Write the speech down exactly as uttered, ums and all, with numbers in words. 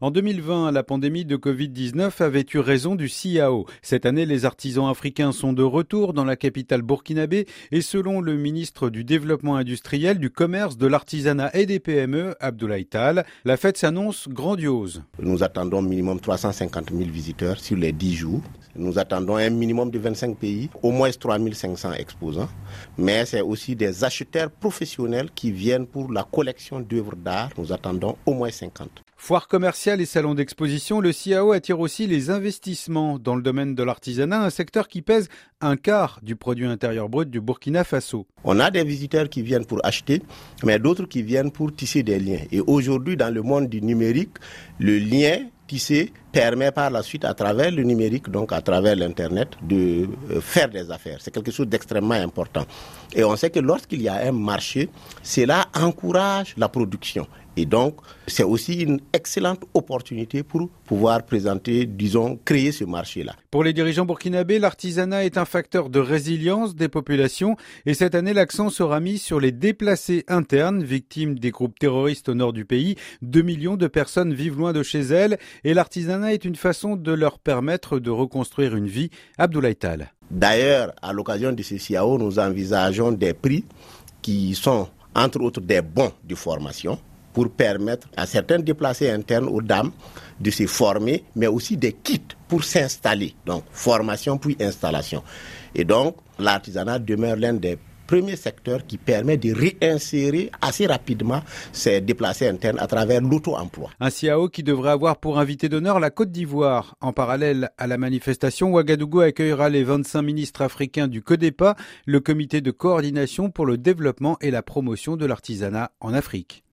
En deux mille vingt, la pandémie de covid dix-neuf avait eu raison du C A O. Cette année, les artisans africains sont de retour dans la capitale burkinabé et selon le ministre du Développement industriel, du Commerce, de l'Artisanat et des P M E, Abdoulaye Tall, la fête s'annonce grandiose. Nous attendons minimum trois cent cinquante mille visiteurs sur les dix jours. Nous attendons un minimum de vingt-cinq pays, au moins trois mille cinq cents exposants. Mais c'est aussi des acheteurs professionnels qui viennent pour la collection d'œuvres d'art. Nous attendons au moins cinquante. Foire commerciale et salon d'exposition, le C A O attire aussi les investissements dans le domaine de l'artisanat, un secteur qui pèse un quart du produit intérieur brut du Burkina Faso. On a des visiteurs qui viennent pour acheter, mais d'autres qui viennent pour tisser des liens. Et aujourd'hui, dans le monde du numérique, le lien tissé permet par la suite, à travers le numérique, donc à travers l'Internet, de faire des affaires. C'est quelque chose d'extrêmement important. Et on sait que lorsqu'il y a un marché, cela encourage la production. Et donc, c'est aussi une excellente opportunité pour pouvoir présenter, disons, créer ce marché-là. Pour les dirigeants burkinabés, l'artisanat est un facteur de résilience des populations. Et cette année, l'accent sera mis sur les déplacés internes, victimes des groupes terroristes au nord du pays. Deux millions de personnes vivent loin de chez elles. Et l'artisanat est une façon de leur permettre de reconstruire une vie. Abdoulaye Tall. D'ailleurs, à l'occasion de ce C A O, nous envisageons des prix qui sont, entre autres, des bons de formation, pour permettre à certains déplacés internes aux dames de se former, mais aussi des kits pour s'installer. Donc, formation puis installation. Et donc, l'artisanat demeure l'un des premiers secteurs qui permet de réinsérer assez rapidement ces déplacés internes à travers l'auto-emploi. Un C A O qui devrait avoir pour invité d'honneur la Côte d'Ivoire. En parallèle à la manifestation, Ouagadougou accueillera les vingt-cinq ministres africains du CODEPA, le comité de coordination pour le développement et la promotion de l'artisanat en Afrique.